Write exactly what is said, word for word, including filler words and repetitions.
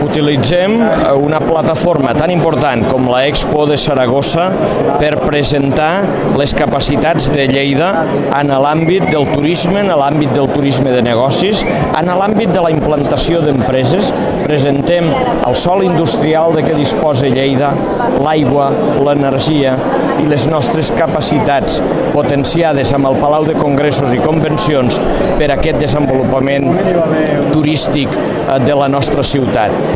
Utilitzem una plataforma tan important com la Expo de Saragossa per presentar les capacitats de Lleida en l'àmbit del turisme, en l'àmbit del turisme de negocis, en l'àmbit de la implantació d'empreses. Presentem el sòl industrial de què disposa Lleida, l'aigua, l'energia i les nostres capacitats potenciades amb el Palau de Congressos i Convencions per a aquest desenvolupament turístic de la nostra ciutat.